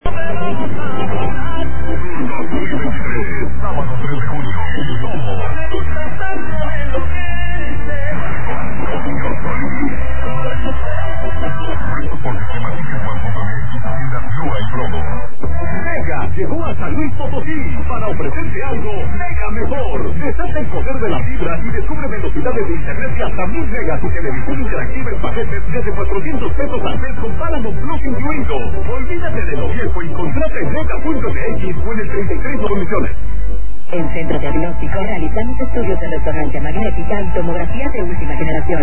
Sábado 3 de junio. Mega llegó a San Luis Potosí para ofrecerte algo mega mejor. Desata el poder de la fibra y descubre velocidades de internet de hasta 1000 megas y televisión interactiva en paquetes desde 400 pesos al mes con Paramount Plus incluido. Olvídate de lo viejo y contrata en mega.mx o en el 33 comisiones. En Centro Diagnóstico realizamos estudios de resonancia magnética y tomografía de última generación.